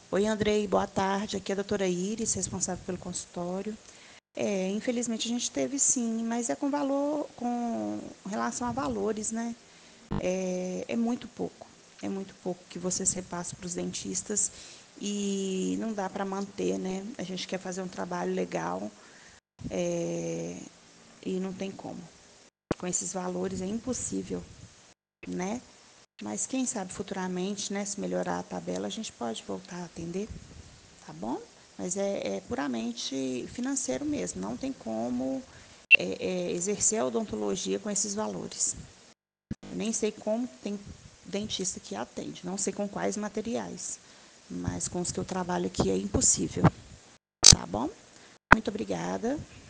Oi, Andrei, boa tarde. Aqui é a doutora Iris, responsável pelo consultório. Infelizmente a gente teve sim, mas é com relação a valores, né? É muito pouco que vocês repassam para os dentistas e não dá para manter, né? A gente quer fazer um trabalho legal, é, e não tem como. Com esses valores é impossível, né? Mas quem sabe futuramente, né, se melhorar a tabela, a gente pode voltar a atender, tá bom? Mas é puramente financeiro mesmo, não tem como exercer a odontologia com esses valores. Eu nem sei como tem dentista que atende, não sei com quais materiais, mas com os que eu trabalho aqui é impossível, tá bom? Muito obrigada.